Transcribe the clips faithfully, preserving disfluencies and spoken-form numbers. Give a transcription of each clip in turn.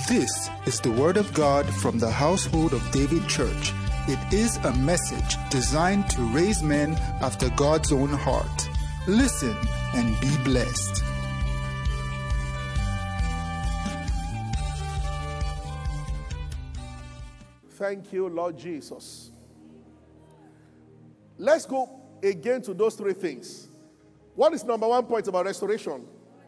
This is the Word of God from the Household of David Church. It is a message designed to raise men after God's own heart. Listen and be blessed. Thank you, Lord Jesus. Let's go again to those three things. What is number one point about restoration?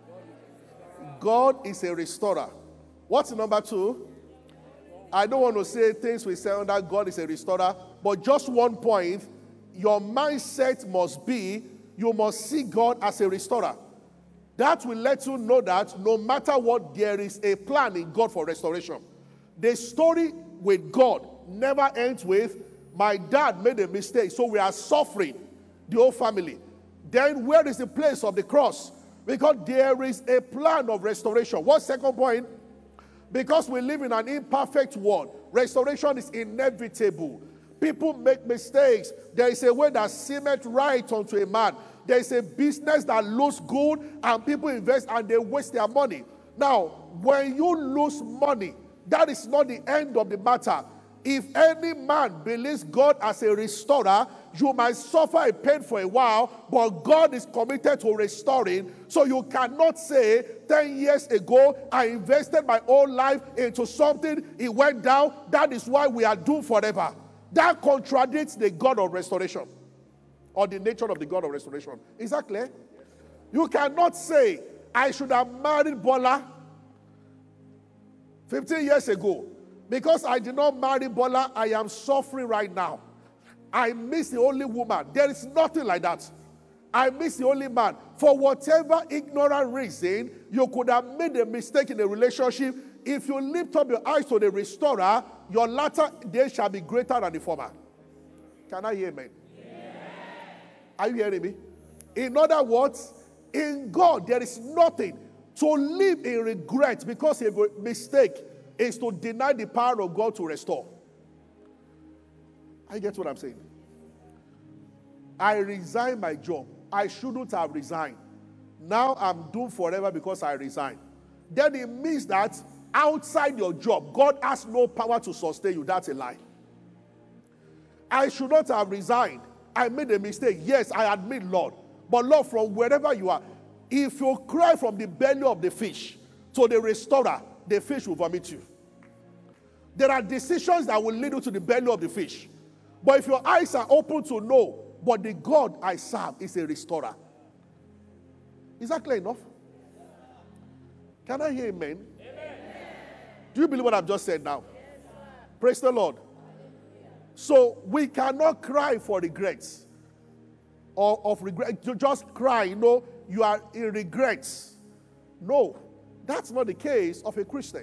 God is a restorer. What's number two? I don't want to say things we say under God is a restorer, but just one point, your mindset must be, you must see God as a restorer. That will let you know that no matter what, there is a plan in God for restoration. The story with God never ends with, my dad made a mistake, so we are suffering, the whole family. Then where is the place of the cross? Because there is a plan of restoration. What's the second point? Because we live in an imperfect world, restoration is inevitable. People make mistakes. There is a way that seemeth right unto a man. There is a business that looks good and people invest and they waste their money. Now, when you lose money, that is not the end of the matter. If any man believes God as a restorer, you might suffer a pain for a while, but God is committed to restoring. So you cannot say, ten years ago, I invested my whole life into something, it went down, that is why we are doomed forever. That contradicts the God of restoration, or the nature of the God of restoration. Is that clear? You cannot say, I should have married Bola fifteen years ago. Because I did not marry Bola, I am suffering right now. I miss the only woman. There is nothing like that. I miss the only man. For whatever ignorant reason, you could have made a mistake in a relationship. If you lift up your eyes to the restorer, your latter days shall be greater than the former. Can I hear amen? Yeah. Are you hearing me? In other words, in God, there is nothing. To live in regret because of a mistake is to deny the power of God to restore. I get what I'm saying. I resigned my job. I shouldn't have resigned. Now I'm doomed forever because I resigned. Then it means that outside your job, God has no power to sustain you. That's a lie. I should not have resigned. I made a mistake. Yes, I admit, Lord. But Lord, from wherever you are, if you cry from the belly of the fish to the restorer, the fish will vomit you. There are decisions that will lead you to the belly of the fish. But if your eyes are open to know, but the God I serve is a restorer. Is that clear enough? Can I hear amen? Amen. Do you believe what I've just said now? Yes, praise the Lord. So we cannot cry for regrets. Or of regret. You just cry, you know, you are in regrets. No, that's not the case of a Christian.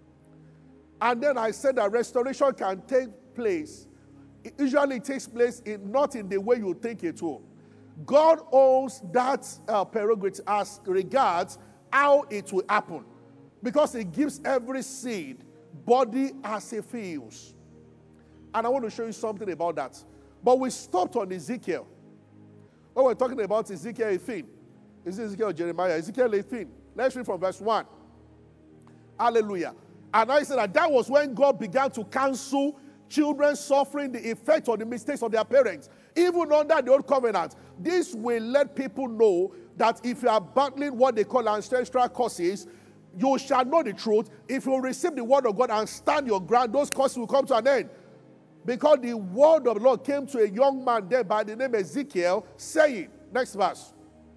And then I said that restoration can take place. It usually takes place in, not in the way you think it will. God owns that uh, prerogative as regards how it will happen. Because He gives every seed body as it feels. And I want to show you something about that. But we stopped on Ezekiel. When we're talking about Ezekiel eighteen. Is it Ezekiel or Jeremiah? Ezekiel eighteen. Let's read from verse one. Hallelujah. And I said that that was when God began to cancel children suffering the effect of the mistakes of their parents. Even under the old covenant, this will let people know that if you are battling what they call ancestral curses, you shall know the truth. If you receive the word of God and stand your ground, those curses will come to an end. Because the word of the Lord came to a young man there by the name Ezekiel, saying, next verse,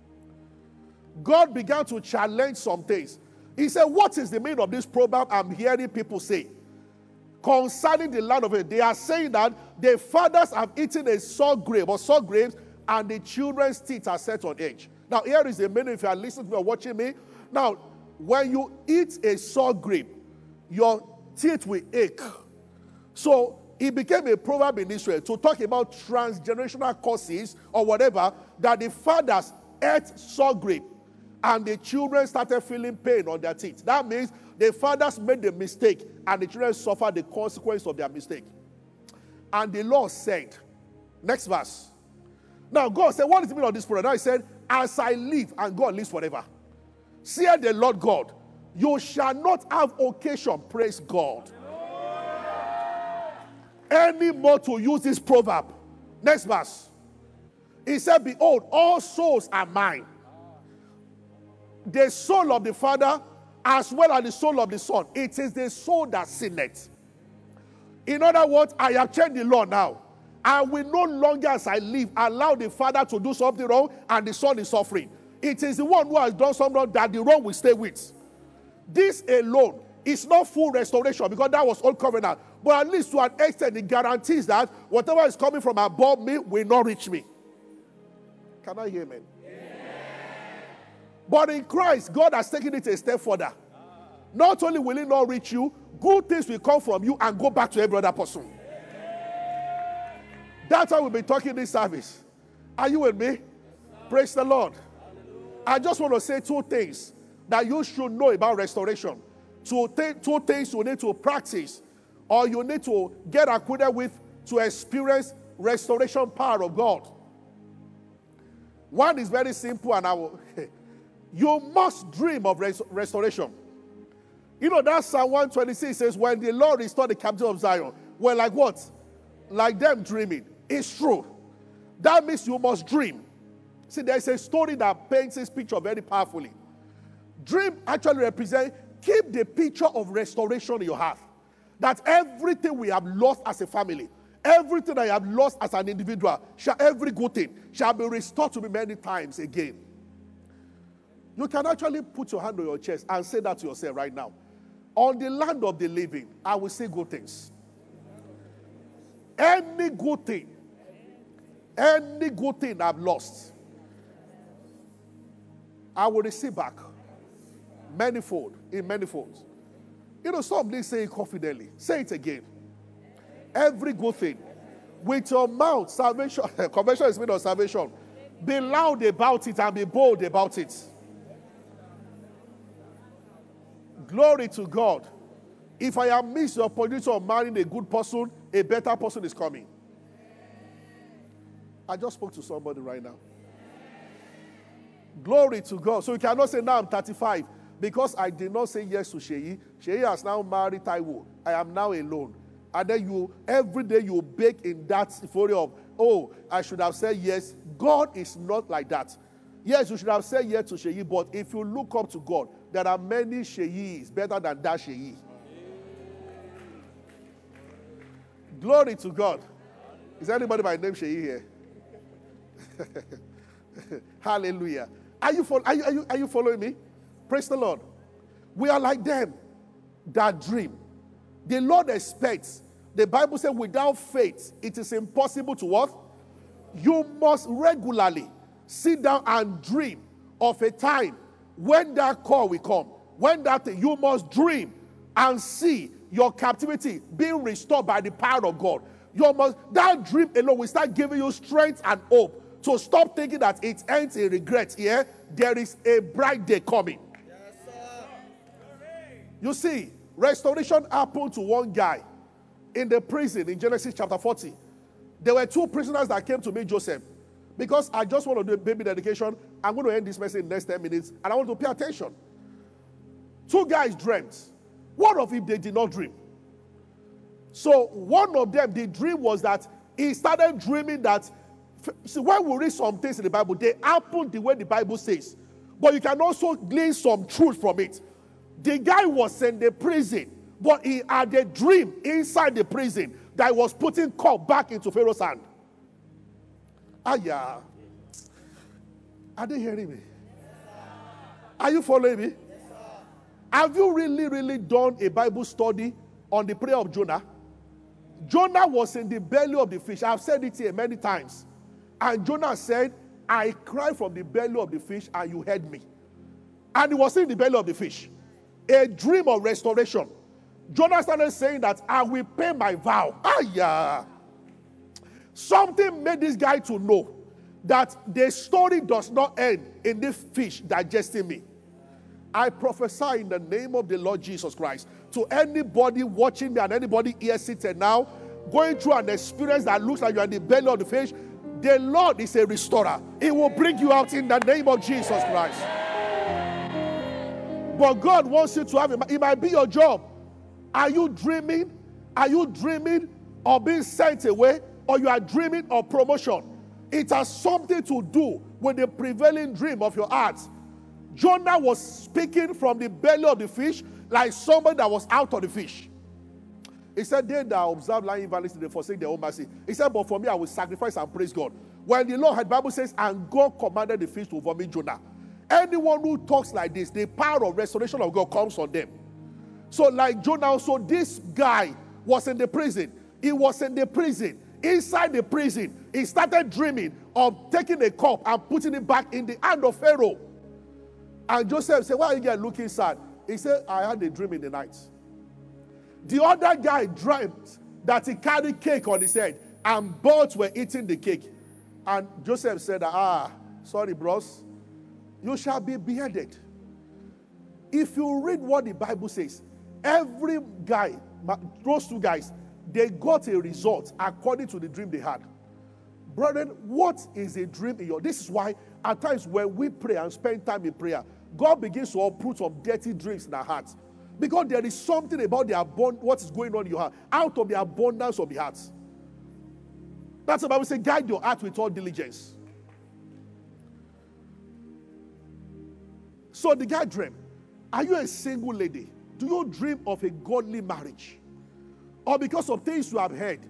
God began to challenge some things. He said, what is the meaning of this proverb I'm hearing people say? Concerning the land of it, they are saying that the fathers have eaten a sour grape or sour grapes and the children's teeth are set on edge. Now, here is the meaning if you are listening to me or watching me. Now, when you eat a sour grape, your teeth will ache. So, it became a proverb in Israel to talk about transgenerational causes or whatever, that the fathers ate sour grape and the children started feeling pain on their teeth. That means the fathers made the mistake and the children suffered the consequence of their mistake. And the Lord said, next verse. Now God said, what is the meaning of this proverb? Now He said, as I live and God lives forever. Saith the Lord God, You shall not have occasion, praise God, any more to use this proverb. Next verse. He said, behold, all souls are mine. The soul of the Father as well as the soul of the Son. It is the soul that sinneth. In other words, I have changed the law now. I will no longer, as I live, allow the Father to do something wrong and the Son is suffering. It is the one who has done something wrong that the wrong will stay with. This alone is not full restoration because that was old covenant. But at least to an extent, it guarantees that whatever is coming from above me will not reach me. Can I hear amen? But in Christ, God has taken it a step further. Not only will it not reach you, good things will come from you and go back to every other person. That's why we'll be talking this service. Are you with me? Praise the Lord. I just want to say two things that you should know about restoration. Two, th- two things you need to practice or you need to get acquainted with to experience restoration power of God. One is very simple, and I will... You must dream of res- restoration. You know, that Psalm one twenty-six says, when the Lord restored the captive of Zion, well, like what? Like them dreaming. It's true. That means you must dream. See, there's a story that paints this picture very powerfully. Dream actually represents, keep the picture of restoration in your heart. That everything we have lost as a family, everything I have lost as an individual, shall, every good thing shall be restored to me many times again. You can actually put your hand on your chest and say that to yourself right now. On the land of the living, I will say good things. Any good thing, any good thing I've lost, I will receive back. Manifold, in manifolds. You know, some they say it confidently. Say it again. Every good thing. With your mouth, salvation, conversion is made of salvation. Be loud about it and be bold about it. Glory to God. If I have missed the opportunity of marrying a good person, a better person is coming. I just spoke to somebody right now. Glory to God. So you cannot say, now I'm thirty-five. Because I did not say yes to Sheyi. Sheyi has now married Taiwo. I am now alone. And then you, every day you bake in that euphoria of, oh, I should have said yes. God is not like that. Yes, you should have said yes to Sheyi, but if you look up to God, there are many Sheyis better than that Sheyi. Glory to God. Is anybody by name Sheyi here? Hallelujah. Are you, are, you, are, you, are you following me? Praise the Lord. We are like them that dream. The Lord expects. The Bible says without faith, it is impossible to what? You must regularly sit down and dream of a time when that call will come. When that thing, you must dream and see your captivity being restored by the power of God. You must, that dream alone will start giving you strength and hope to stop thinking that it ends in regret. Here, there is a bright day coming. Yes, sir. You see, restoration happened to one guy in the prison in Genesis chapter forty. There were two prisoners that came to meet Joseph. Because I just want to do a baby dedication, I'm going to end this message in the next ten minutes, and I want to pay attention. Two guys dreamt. What of if they did not dream? So one of them, the dream was that he started dreaming that, see, when we read some things in the Bible, they happen the way the Bible says. But you can also glean some truth from it. The guy was in the prison, but he had a dream inside the prison that was putting cup back into Pharaoh's hand. Ah, yeah. Are they hearing me? Are you following me? Have you really, really done a Bible study on the prayer of Jonah? Jonah was in the belly of the fish. I've said it here many times. And Jonah said, I cried from the belly of the fish and you heard me. And he was in the belly of the fish. A dream of restoration. Jonah started saying that I will pay my vow. Ah, yeah. Something made this guy to know that the story does not end in this fish digesting me. I prophesy in the name of the Lord Jesus Christ to anybody watching me and anybody here sitting now, going through an experience that looks like you're in the belly of the fish. The Lord is a restorer. He will bring you out in the name of Jesus Christ. But God wants you to have it. It might be your job. Are you dreaming? Are you dreaming of being sent away? Or you are dreaming of promotion? It has something to do with the prevailing dream of your heart. Jonah was speaking from the belly of the fish like somebody that was out of the fish. He said, they that observe lying valleys, they forsake their own mercy. He said, but for me, I will sacrifice and praise God. When the Lord had, the Bible says, and God commanded the fish to vomit Jonah. Anyone who talks like this, the power of restoration of God comes on them. So like Jonah, so this guy was in the prison. He was in the prison. Inside the prison, he started dreaming of taking a cup and putting it back in the hand of Pharaoh. And Joseph said, why are you guys looking sad? He said, I had a dream in the night. The other guy dreamt that he carried cake on his head and birds were eating the cake. And Joseph said, ah, sorry, bros. You shall be beheaded. If you read what the Bible says, every guy, those two guys, they got a result according to the dream they had. Brethren, what is a dream in your... This is why at times when we pray and spend time in prayer, God begins to uproot some dirty dreams in our hearts. Because there is something about the abund- what is going on in your heart, out of the abundance of the heart. That's what the Bible says, guide your heart with all diligence. So the guy dreamed. Are you a single lady? Do you dream of a godly marriage? Or because of things you have heard,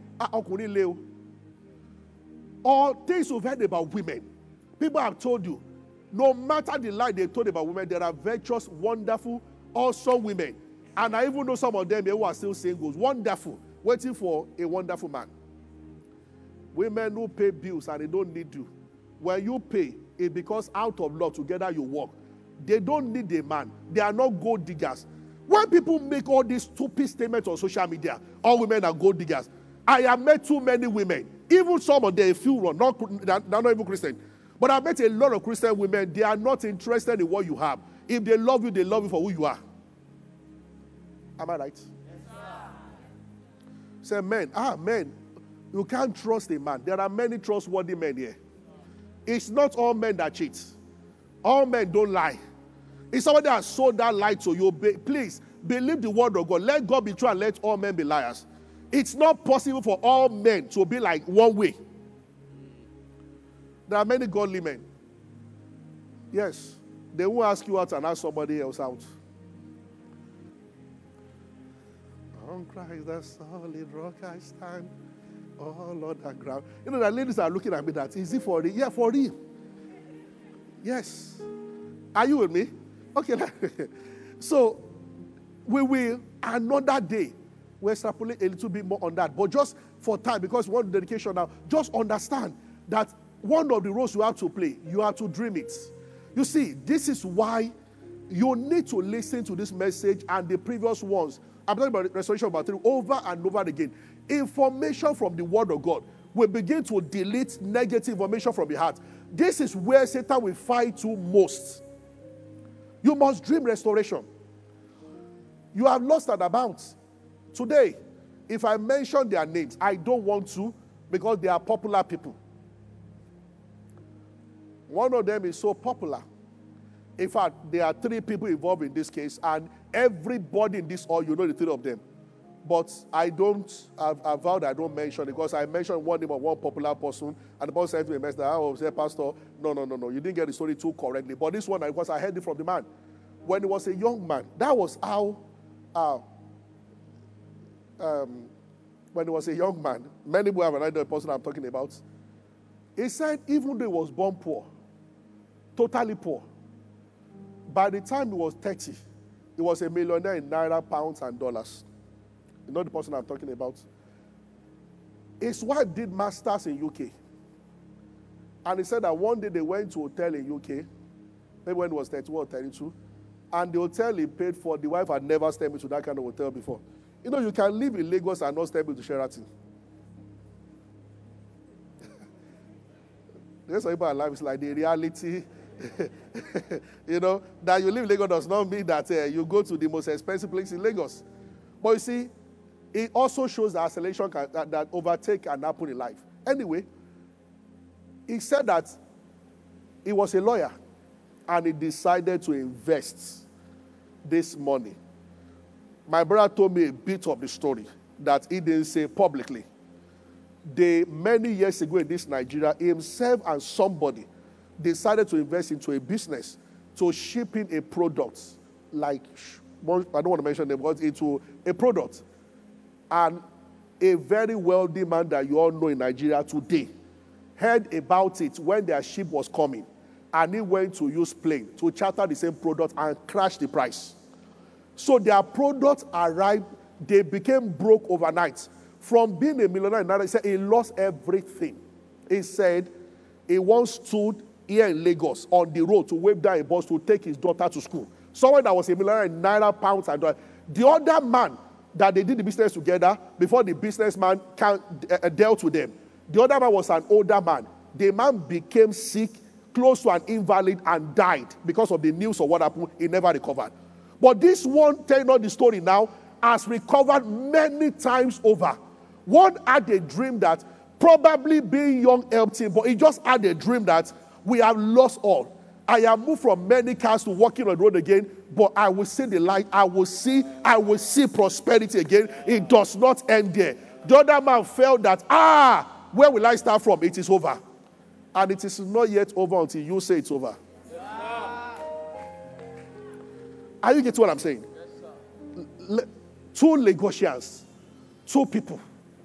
or things you've heard about women, people have told you, no matter the lie they told about women, there are virtuous, wonderful, awesome women. And I even know some of them who are still singles, wonderful, waiting for a wonderful man. Women who pay bills and they don't need you. When you pay, it's because out of love, together you work. They don't need a man. They are not gold diggers. When people make all these stupid statements on social media, all women are gold diggers. I have met too many women. Even some of them, a few run, not, they're not even Christian. But I've met a lot of Christian women. They are not interested in what you have. If they love you, they love you for who you are. Am I right? Yes, sir. Say, men, ah, men, you can't trust a man. There are many trustworthy men here. It's not all men that cheat. All men don't lie. If somebody has sold that lie to you, be, please believe the word of God. Let God be true and let all men be liars. It's not possible for all men to be like one way. There are many godly men. Yes. They won't ask you out and ask somebody else out. On Christ, the solid rock I stand. Oh, Lord, that ground. You know, the ladies are looking at me that, is it for real? Yeah, for real. Yes. Are you with me? Okay. So, we will, another day, we'll extrapolate a little bit more on that. But just for time, because we want dedication now, just understand that one of the roles you have to play, you have to dream it. You see, this is why you need to listen to this message and the previous ones. I'm talking about restoration of battery over and over again. Information from the word of God will begin to delete negative information from your heart. This is where Satan will fight you most. You must dream restoration. You have lost an amount. Today, if I mention their names, I don't want to because they are popular people. One of them is so popular. In fact, there are three people involved in this case, and everybody in this hall, you know the three of them. But I don't, I've, I've vowed I don't mention it because I mentioned one name of one popular person, and the person said to me, Master, I was there, Pastor. No, no, no, no, you didn't get the story too correctly. But this one, because I heard it from the man. When he was a young man, that was how, uh, um, when he was a young man, many people have an idea of the person I'm talking about. He said, even though he was born poor, totally poor, by the time he was thirty, he was a millionaire in naira, pounds, and dollars. You know the person I'm talking about? His wife did masters in U K. And he said that one day they went to a hotel in U K, maybe when he was thirty-one or thirty-two, and the hotel he paid for, the wife had never stepped into that kind of hotel before. You know, you can live in Lagos and not step into Sheraton. There's some people in life, it's like the reality. You know, that you live in Lagos does not mean that uh, you go to the most expensive place in Lagos. But you see, it also shows that acceleration can, that, that overtake can happen in life. Anyway, he said that he was a lawyer and he decided to invest this morning. My brother told me a bit of the story that he didn't say publicly. They, many years ago in this Nigeria, himself and somebody decided to invest into a business to shipping a product, like, I don't want to mention them, but into a product. And a very wealthy man that you all know in Nigeria today heard about it when their ship was coming, and he went to use plane to charter the same product and crash the price. So their product arrived, they became broke overnight. From being a millionaire in Nigeria, he said he lost everything. He said he once stood here in Lagos on the road to wave down a bus to take his daughter to school. Someone that was a millionaire in Naira, pounds, and dollars. The other man that they did the business together, before the businessman can, uh, dealt with them, the other man was an older man. The man became sick, close to an invalid, and died because of the news of what happened. He never recovered. But this one, telling us the story now, has recovered many times over. One had a dream that probably being young helped him, but he just had a dream that we have lost all. I have moved from many cars to walking on the road again, but I will see the light. I will see, I will see prosperity again. It does not end there. The other man felt that, ah, where will I start from? It is over. And it is not yet over until you say it's over. Yes, are you getting what I'm saying? Yes, sir. Two Lagosians, two people.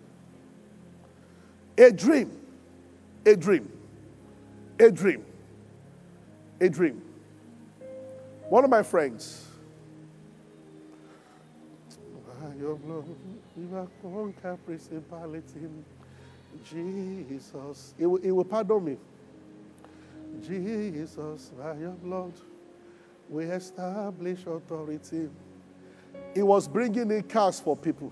A dream, a dream, a dream, a dream. One of my friends, your blood, you are conquer principality. Jesus, he will, he will pardon me. Jesus, by your blood, we establish authority. He was bringing in cars for people.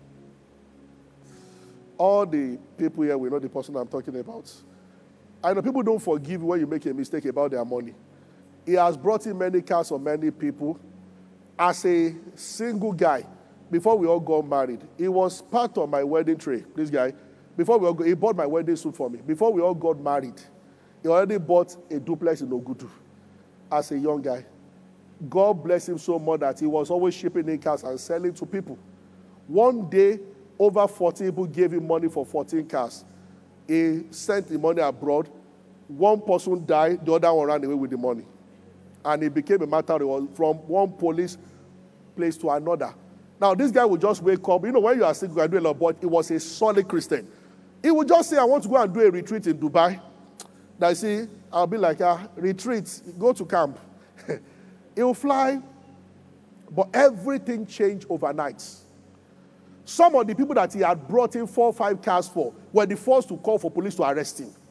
All the people here, we know the person I'm talking about. I know people don't forgive when you make a mistake about their money. He has brought in many cars for many people. As a single guy, before we all got married, he was part of my wedding tray, this guy. Before we all go, he bought my wedding suit for me. Before we all got married, he already bought a duplex in Ogudu as a young guy. God bless him so much that he was always shipping in cars and selling to people. One day, over forty people gave him money for fourteen cars. He sent the money abroad. One person died, the other one ran away with the money. And it became a matter from one police place to another. Now, this guy would just wake up. You know, when you are sick, you are doing a lot, but he was a solid Christian. He would just say, I want to go and do a retreat in Dubai. Now, see, I'll be like, ah, retreat, go to camp. He will fly, but everything changed overnight. Some of the people that he had brought in four or five cars for were the first to call for police to arrest him.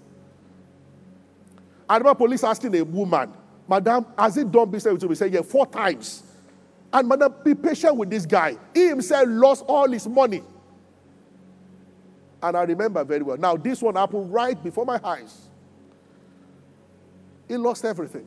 I remember police asking a woman, Madam, has he done business with you? He said, yeah, four times. And Madam, be patient with this guy. He himself lost all his money. And I remember very well. Now, this one happened right before my eyes. He lost everything.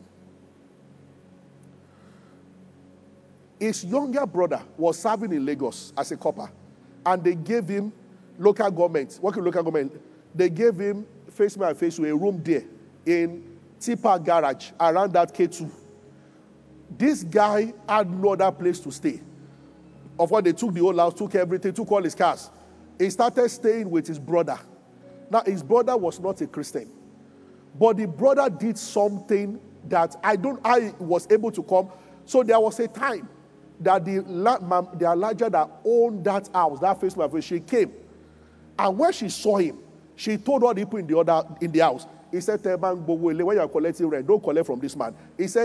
His younger brother was serving in Lagos as a copper. And they gave him local government, working local government, they gave him face me and face to a room there in Tipper Garage around that K two. This guy had no other place to stay. Of what they took the whole house, took everything, took all his cars. He started staying with his brother. Now, his brother was not a Christian. But the brother did something that I don't, I was able to come. So there was a time that the, the larger that owned that house, that face my face, she came. And when she saw him, she told all the people in the other in the house. He said, when you are collecting rent, don't collect from this man. He said,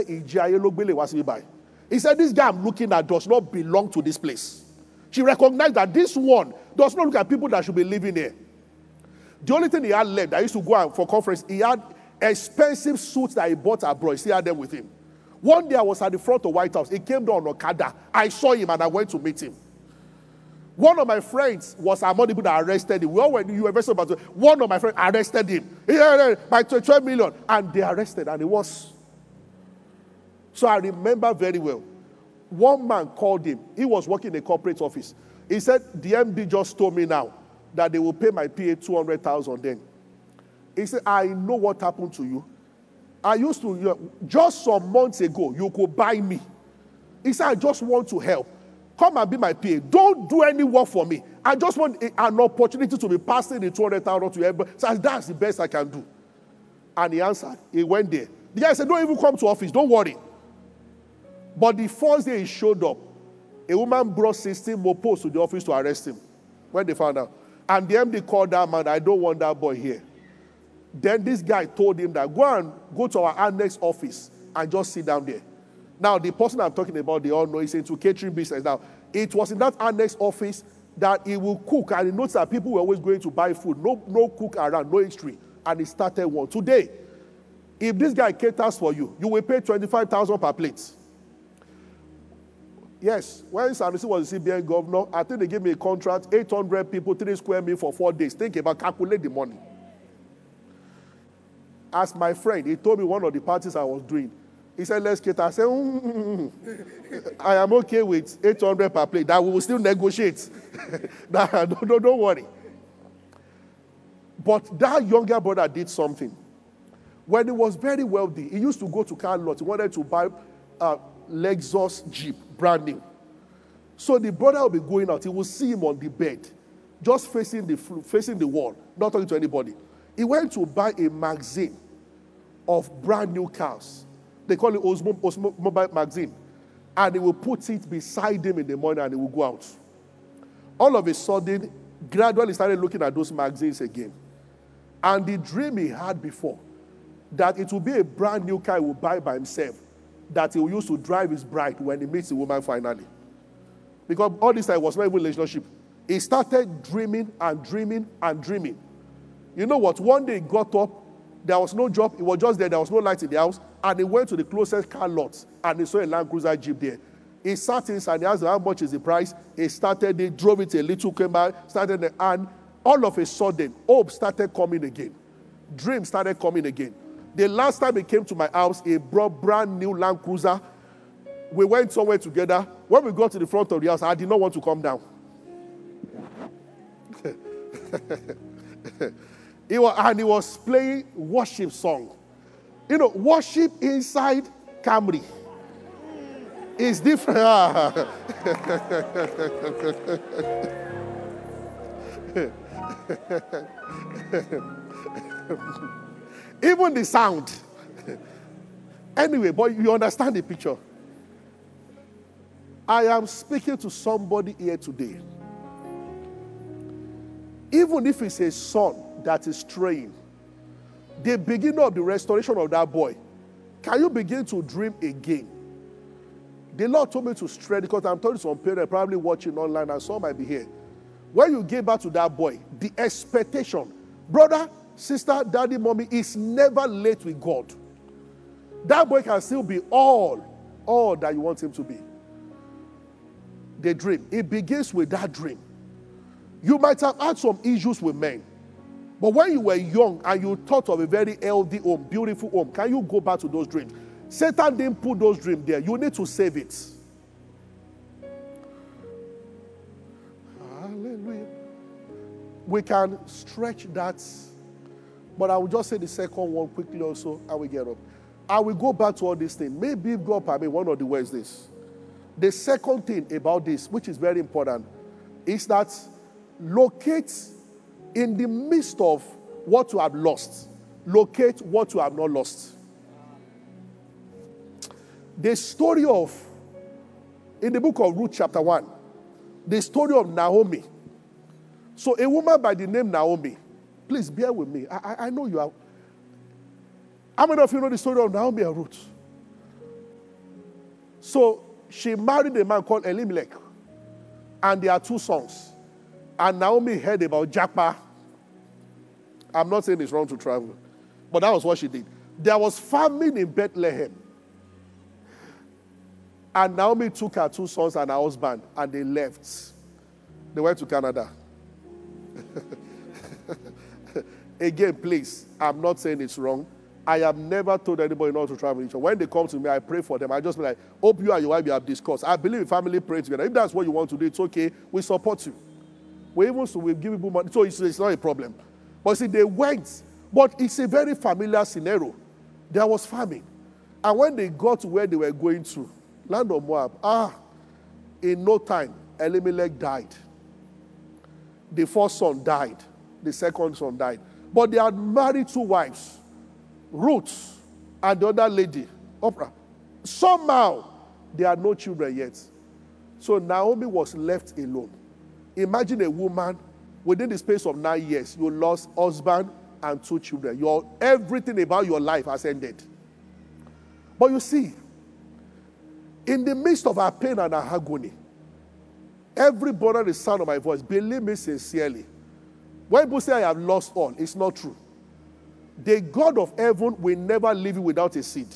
he said, this guy I'm looking at does not belong to this place. She recognized that this one does not look at people that should be living here. The only thing he had left, I used to go out for conference, he had expensive suits that he bought abroad. He still had them with him. One day I was at the front of White House. He came down on Okada. I saw him and I went to meet him. One of my friends was among the people that arrested him. We all went to U S about one of my friends arrested him. He had by twelve million. And they arrested and it was. So I remember very well. One man called him. He was working in a corporate office. He said, the M D just told me now that they will pay my P A two hundred thousand then. He said, I know what happened to you. I used to, just some months ago, you could buy me. He said, I just want to help. Come and be my P A. Don't do any work for me. I just want a, an opportunity to be passing the two hundred thousand to everybody. So that's the best I can do. And he answered. He went there. The guy said, don't even come to office. Don't worry. But the first day he showed up, a woman brought sixteen mopos to the office to arrest him when they found out. And the M D called that man, I don't want that boy here. Then this guy told him that go and go to our annex office and just sit down there. Now, the person I'm talking about, they all know he's into catering business. Now, it was in that annex office that he will cook, and he noticed that people were always going to buy food. No, no cook around, no history. And he started one. Today, if this guy caters for you, you will pay twenty-five thousand per plate. Yes, when Sanusi was the C B N governor, I think they gave me a contract, eight hundred people, three square meal for four days. Think about, calculate the money. As my friend, he told me one of the parties I was doing, he said, let's cater. I said, mm, mm, mm. I am okay with eight hundred per plate. That we will still negotiate. Nah, don't, don't, don't worry. But that younger brother did something. When he was very wealthy, he used to go to car lot. He wanted to buy a Lexus Jeep, brand new. So the brother will be going out. He will see him on the bed, just facing the, facing the wall, not talking to anybody. He went to buy a magazine of brand new cars. They call it Osmo, Osmo Mobile Magazine. And he will put it beside him in the morning and he will go out. All of a sudden, gradually started looking at those magazines again. And the dream he had before, that it will be a brand new car he will buy by himself, that he will use to drive his bride when he meets the woman finally. Because all this time was not even a relationship. He started dreaming and dreaming and dreaming. You know what? One day he got up, there was no job, he was just there, there was no light in the house, and he went to the closest car lot, and he saw a Land Cruiser Jeep there. He sat inside, and he asked how much is the price. He started, he drove it a little, came out, started, the, and all of a sudden, hope started coming again. Dreams started coming again. The last time he came to my house, he brought brand new Land Cruiser. We went somewhere together. When we got to the front of the house, I did not want to come down. He was, and he was playing worship song. You know, worship inside Camry is different. Even the sound. Anyway, but you understand the picture. I am speaking to somebody here today. Even if it's a son that is straying, the beginning of the restoration of that boy, can you begin to dream again? The Lord told me to stray, because I'm talking to some parents probably watching online, and some might be here. When you give back to that boy, the expectation, brother, sister, daddy, mommy, is never late with God. That boy can still be all, all that you want him to be. The dream, it begins with that dream. You might have had some issues with men, but when you were young and you thought of a very healthy home, beautiful home, can you go back to those dreams? Satan didn't put those dreams there. You need to save it. Hallelujah. We can stretch that, but I will just say the second one quickly also, and we get up. I will go back to all these things. Maybe if God permit one of the Wednesdays. The second thing about this, which is very important, is that locate in the midst of what you have lost, locate what you have not lost. The story of, in the book of Ruth chapter one, the story of Naomi. So a woman by the name Naomi, please bear with me. I, I, I know you are. How many of you know the story of Naomi and Ruth? So she married a man called Elimelech, and there are two sons. And Naomi heard about Japa. I'm not saying it's wrong to travel, but that was what she did. There was famine in Bethlehem. And Naomi took her two sons and her husband, and they left. They went to Canada. Again, please, I'm not saying it's wrong. I have never told anybody not to travel. When they come to me, I pray for them. I just be like, hope you and your wife you have discussed. I believe in family praying together. If that's what you want to do, it's okay. We support you. We even so we give people money. So it's, it's not a problem. But see, they went. But it's a very familiar scenario. There was famine. And when they got to where they were going to, Land of Moab. Ah, in no time, Elimelech died. The first son died. The second son died. But they had married two wives, Ruth and the other lady, Oprah. Somehow, they had no children yet. So Naomi was left alone. Imagine a woman, within the space of nine years, you lost husband and two children. Your, everything about your life has ended. But you see, in the midst of her pain and her agony, everybody the sound of my voice, believe me sincerely, when people say I have lost all, it's not true. The God of heaven will never leave you without a seed.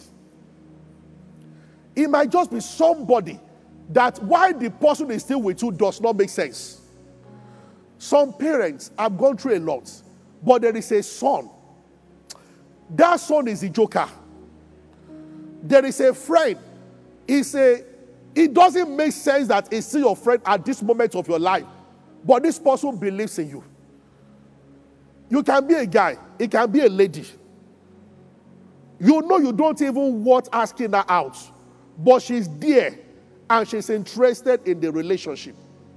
It might just be somebody that why the person is still with you does not make sense. Some parents have gone through a lot, but there is a son. That son is a joker. There is a friend. It's a, it doesn't make sense that it's still your friend at this moment of your life, but this person believes in you. You can be a guy. It can be a lady. You know you don't even want asking her out, but she's there and she's interested in the relationship.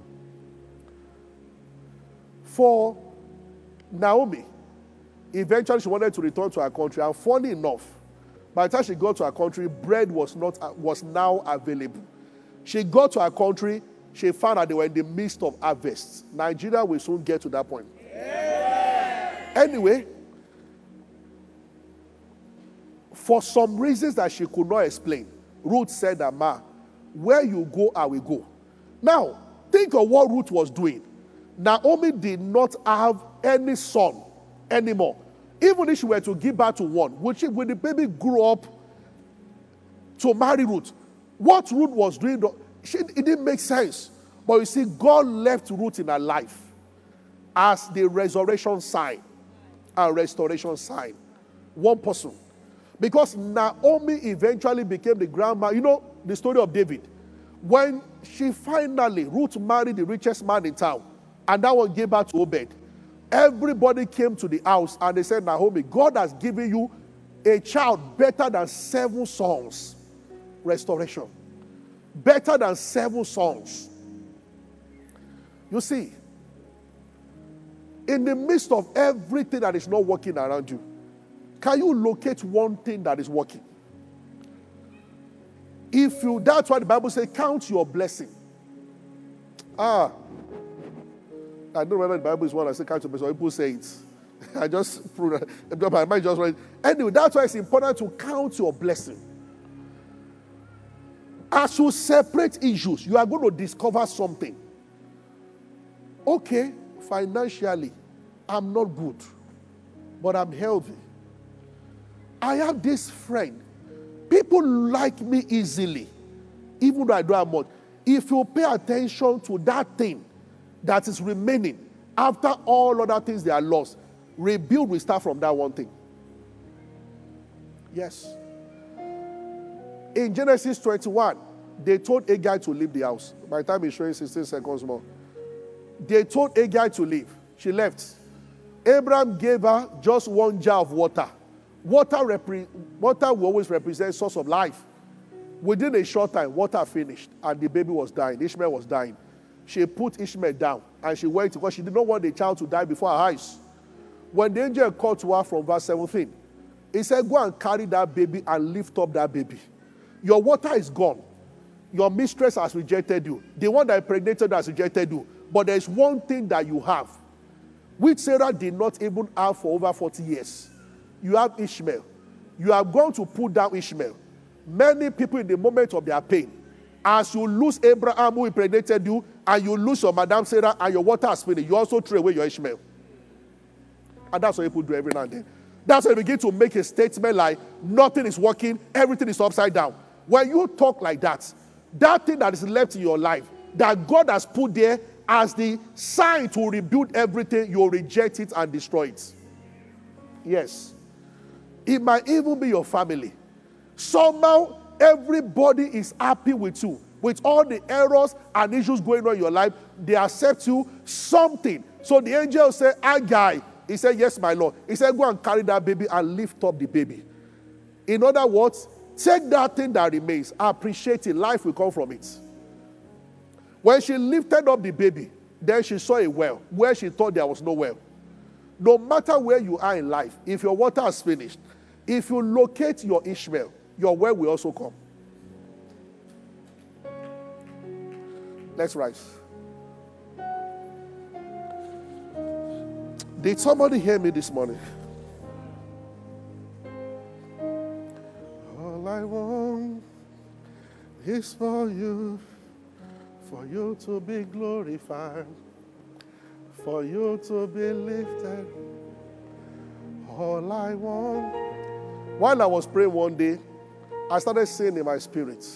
For Naomi, eventually she wanted to return to her country, and funny enough, by the time she got to her country, bread was not was now available. She got to her country, she found that they were in the midst of harvest. Nigeria will soon get to that point. Yeah. Anyway, for some reasons that she could not explain, Ruth said that, Ma, where you go, I will go. Now, think of what Ruth was doing. Naomi did not have any son anymore. Even if she were to give birth to one, would she, when the baby grew up to marry Ruth, what Ruth was doing, she, it didn't make sense. But you see, God left Ruth in her life as the resurrection sign and restoration sign. One person. Because Naomi eventually became the grandma. You know the story of David. When she finally, Ruth married the richest man in town, and that one gave birth to Obed. Everybody came to the house and they said, Naomi, God has given you a child better than seven sons. Restoration. Better than seven sons. You see, in the midst of everything that is not working around you, can you locate one thing that is working? If you, that's why the Bible says, count your blessing. Ah, I don't know whether the Bible is one I say count your blessing, or people say it. I just proved that. I might just write. Anyway, that's why it's important to count your blessing. As you separate issues, you are going to discover something. Okay, financially, I'm not good, but I'm healthy. I have this friend. People like me easily, even though I don't have much. If you pay attention to that thing that is remaining after all other things they are lost, rebuild will start from that one thing. Yes. In Genesis twenty-one, they told Agai to leave the house. By the time it's showing sixteen seconds more. They told Agai to leave. She left. Abraham gave her just one jar of water. Water, repre- water will always represent source of life. Within a short time, water finished, and the baby was dying. Ishmael was dying. She put Ishmael down, and she went because she did not want the child to die before her eyes. When the angel called to her from verse seventeen, he said, go and carry that baby and lift up that baby. Your water is gone. Your mistress has rejected you. The one that impregnated has rejected you. But there's one thing that you have, which Sarah did not even have for over forty years. You have Ishmael. You are going to put down Ishmael. Many people in the moment of their pain, as you lose Abraham who impregnated you, and you lose your Madam Sarah, and your water has finished, you also throw away your Ishmael. And that's what people do every now and then. That's when you begin to make a statement like, nothing is working, everything is upside down. When you talk like that, that thing that is left in your life, that God has put there as the sign to rebuild everything, you reject it and destroy it. Yes. It might even be your family. Somehow, everybody is happy with you. With all the errors and issues going on in your life, they accept you something. So the angel said, Agai. He said, yes, my Lord. He said, go and carry that baby and lift up the baby. In other words, Take that thing that remains, appreciate it, life will come from it. When she lifted up the baby, then she saw a well where she thought there was no well. No matter where you are in life, if your water is finished, if you locate your Ishmael, your well will also come. Let's rise. Did somebody hear me this morning? All I want is for you, for you to be glorified, for you to be lifted. All I want. While I was praying one day, I started saying in my spirit,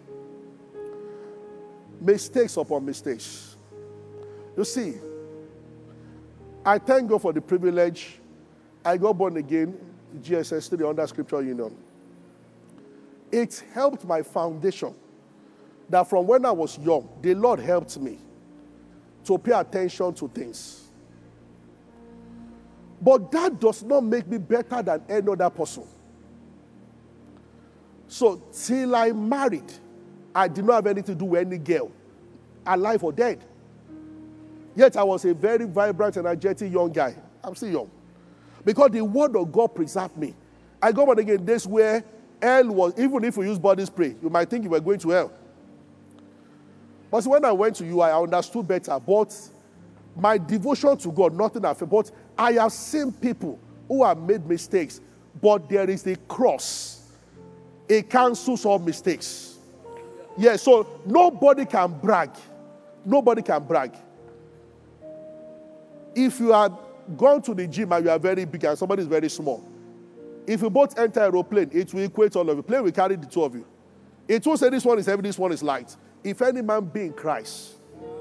mistakes upon mistakes. You see, I thank God for the privilege. I got born again, G S S three under Scripture Union. It helped my foundation that from when I was young, the Lord helped me to pay attention to things. But that does not make me better than any other person. So till I married, I did not have anything to do with any girl, alive or dead. Yet I was a very vibrant, energetic young guy. I'm still young. Because the word of God preserved me. I got born again days where hell was, even if you use body spray, you might think you were going to hell. But when I went to you, I understood better. But my devotion to God, nothing I felt. But I have seen people who have made mistakes, but there is a cross. It cancels all mistakes. Yeah, so nobody can brag. Nobody can brag. If you are gone to the gym and you are very big and somebody is very small, if you both enter an aeroplane, it will equate all of you. Plane will carry the two of you. It will say this one is heavy, this one is light. If any man be in Christ,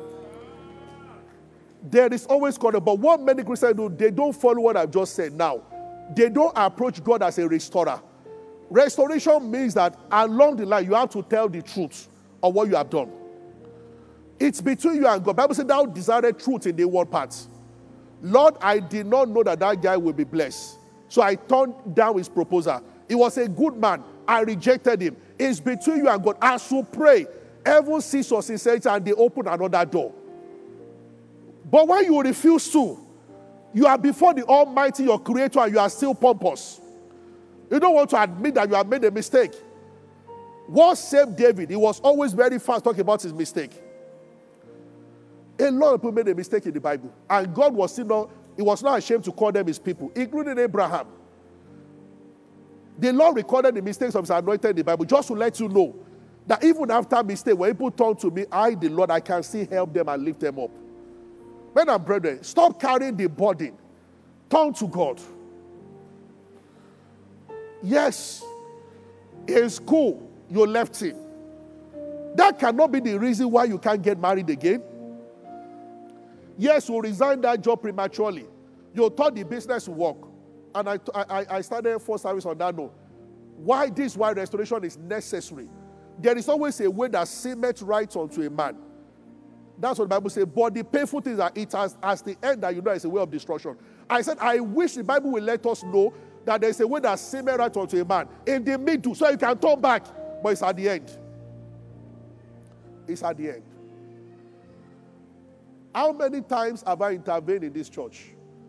there is always God. But what many Christians do, they don't follow what I've just said now. They don't approach God as a restorer. Restoration means that along the line, you have to tell the truth of what you have done. It's between you and God. The Bible says, thou desired truth in the inward parts. Lord, I did not know that that guy will be blessed. So I turned down his proposal. He was a good man. I rejected him. It's between you and God. As you pray, heaven sees your sincerity and they open another door. But when you refuse to, you are before the Almighty, your Creator, and you are still pompous. You don't want to admit that you have made a mistake. What saved David? He was always very fast talking about his mistake. A lot of people made a mistake in the Bible. And God was still not, he was not ashamed to call them his people, including Abraham. The Lord recorded the mistakes of his anointed in the Bible just to let you know that even after mistake, when people turn to me, I, the Lord, I can still help them and lift them up. Men and brethren, stop carrying the burden. Turn to God. Yes, in school, you left him. That cannot be the reason why you can't get married again. Yes, you resigned that job prematurely. You thought the business would work. And I, I, I started first service on that note. Why this, why restoration is necessary. There is always a way that seemeth right unto a man. That's what the Bible says. But the painful thing is that it has as the end that you know is a way of destruction. I said, I wish the Bible will let us know that there is a way that seemeth right unto a man. In the middle, so you can turn back. But it's at the end. It's at the end. How many times have I intervened in this church?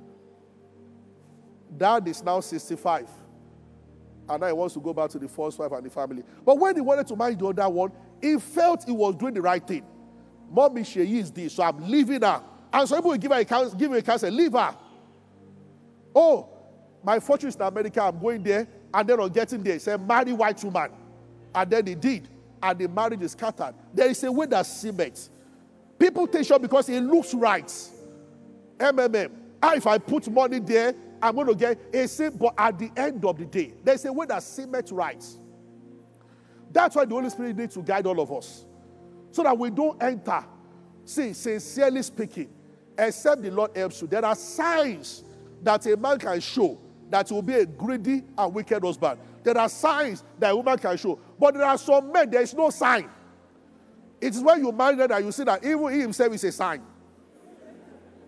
Dad is now sixty-five. And now he wants to go back to the first wife and the family. But when he wanted to marry the other one, he felt he was doing the right thing. Mommy, she is this, so I'm leaving her. And some people will give her a counsel, give her a counsel, leave her. Oh, my fortune is in America, I'm going there. And then on getting there, he said, marry white woman. And then he did. And the marriage is scattered. There is a way that cements. People take short because it looks right. M M M. Ah, if I put money there, I'm going to get a sim. But at the end of the day, there's a way that cements right. That's why the Holy Spirit needs to guide all of us. So that we don't enter. See, sincerely speaking, except the Lord helps you, there are signs that a man can show that he will be a greedy and wicked husband. There are signs that a woman can show. But there are some men, there is no sign. It is when you marry them that you see that even he himself is a sign.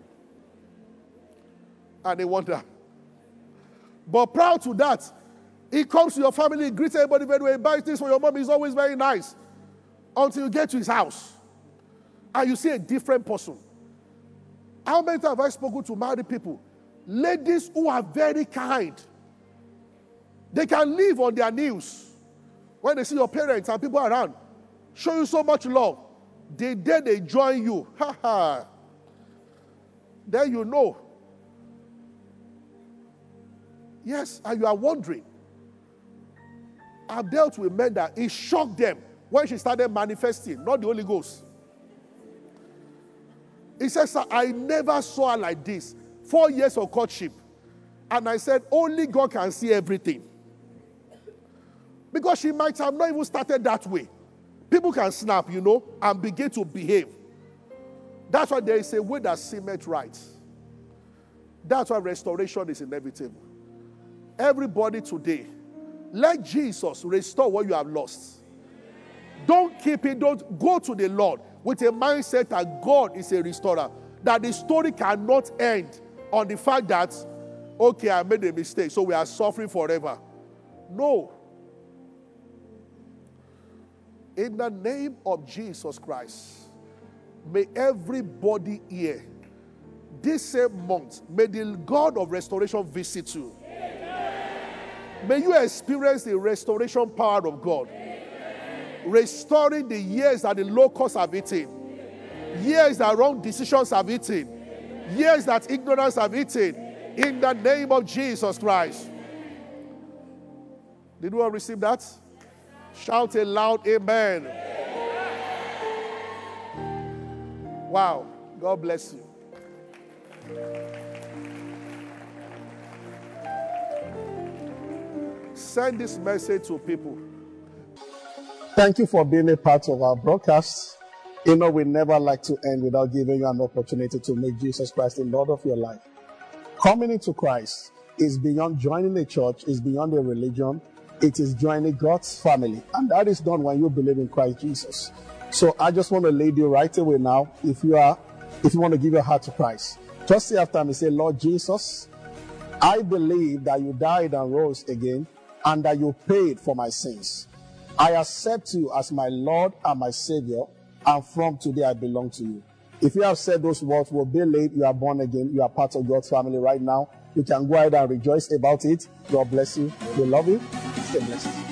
And they wonder. But prior to that, He comes to your family, he greets everybody very well, he buys things for your mom, he's always very nice. Until you get to his house and you see a different person. How many times have I spoken to married people? Ladies who are very kind. They can live on their knees when they see your parents and people around. Show you so much love. The day they join you, ha ha. Then you know. Yes, and you are wondering. I've dealt with men that it shocked them when she started manifesting, not the Holy Ghost. He says, I never saw her like this. Four years of courtship. And I said, only God can see everything. Because she might have not even started that way. People can snap, you know, and begin to behave. That's why there is a way that seemeth right. That's why restoration is inevitable. Everybody today, let Jesus restore what you have lost. Don't keep it. Don't go to the Lord with a mindset that God is a restorer. That the story cannot end on the fact that, okay, I made a mistake, so we are suffering forever. No. In the name of Jesus Christ, may everybody here, this same month, may the God of restoration visit you. May you experience the restoration power of God. Restoring the years that the locusts have eaten. Years that wrong decisions have eaten. Years that ignorance have eaten. In the name of Jesus Christ. Did you all receive that? Shout a loud amen. Wow. God bless you. Send this message to people. Thank you for being a part of our broadcast. You know, we never like to end without giving you an opportunity to make Jesus Christ the Lord of your life. Coming into Christ is beyond joining a church, is beyond a religion. It is joining God's family. And that is done when you believe in Christ Jesus. So I just want to lead you right away now. If you are, if you want to give your heart to Christ, just say after me, say, Lord Jesus, I believe that you died and rose again and that you paid for my sins. I accept you as my Lord and my Savior, and from today I belong to you. If you have said those words, will be late, you are born again, you are part of God's family right now. You can go ahead and rejoice about it. God bless you. We love you. Stay blessed.